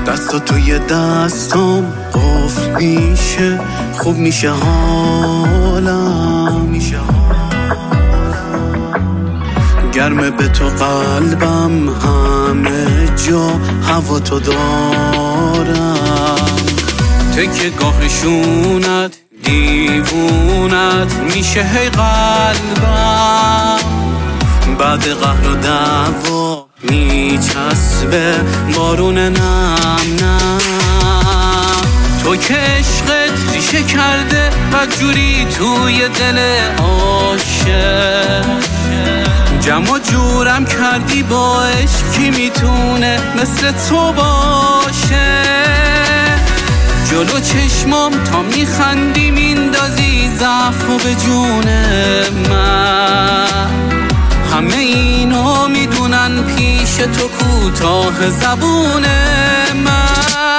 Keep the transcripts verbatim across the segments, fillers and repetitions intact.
دستا توی دستام قفل میشه، خوب میشه حالم، میشه گرمه به تو قلبم، همه جا هوا تو دارم. تکه گاهشونت دیوونت میشه هی قلبم، بعد قهر و دعوا میچسبه بارون نم نم. تو که عشقت ریشه کرده بدجوری توی دل عاشق، جمع و جورم کردی با عشق، کی میتونه مثل تو باشه؟ جلو چشمام تا میخندی میندازی ضعف و به جون من، همه اینو میدونن پیش تو کوتاه زبون من.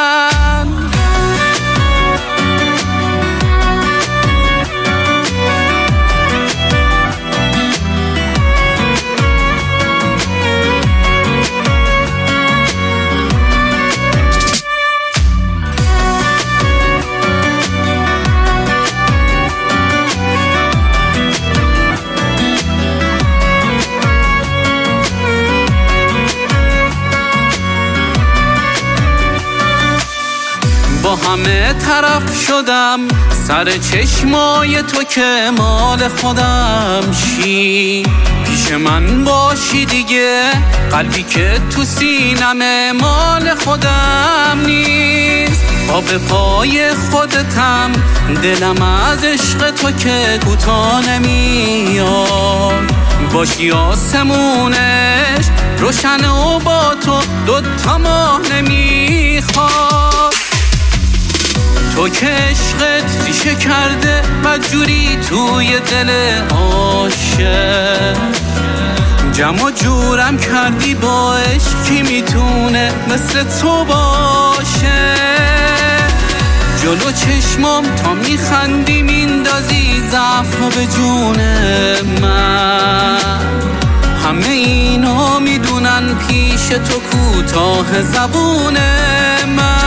با همه طرف شدم سر چشمای تو که مال خودم شی، پیش من باشی دیگه، قلبی که تو سینمه مال خودم نیست. با به پای خودتم دلم از عشق تو که کوتاه نمیاد، باشی آسمونش روشن و با تو دوتا ماه نمیخواد. تو که عشقت ریشه کرده بدجوری توی دل عاشق، جمع و جورم کردی با عشق، کی میتونه مثل تو باشه؟ جلو چشمام تا میخندی میندازی ضعف و به جون من، همه اینو میدونن پیش تو کوتاه زبون من.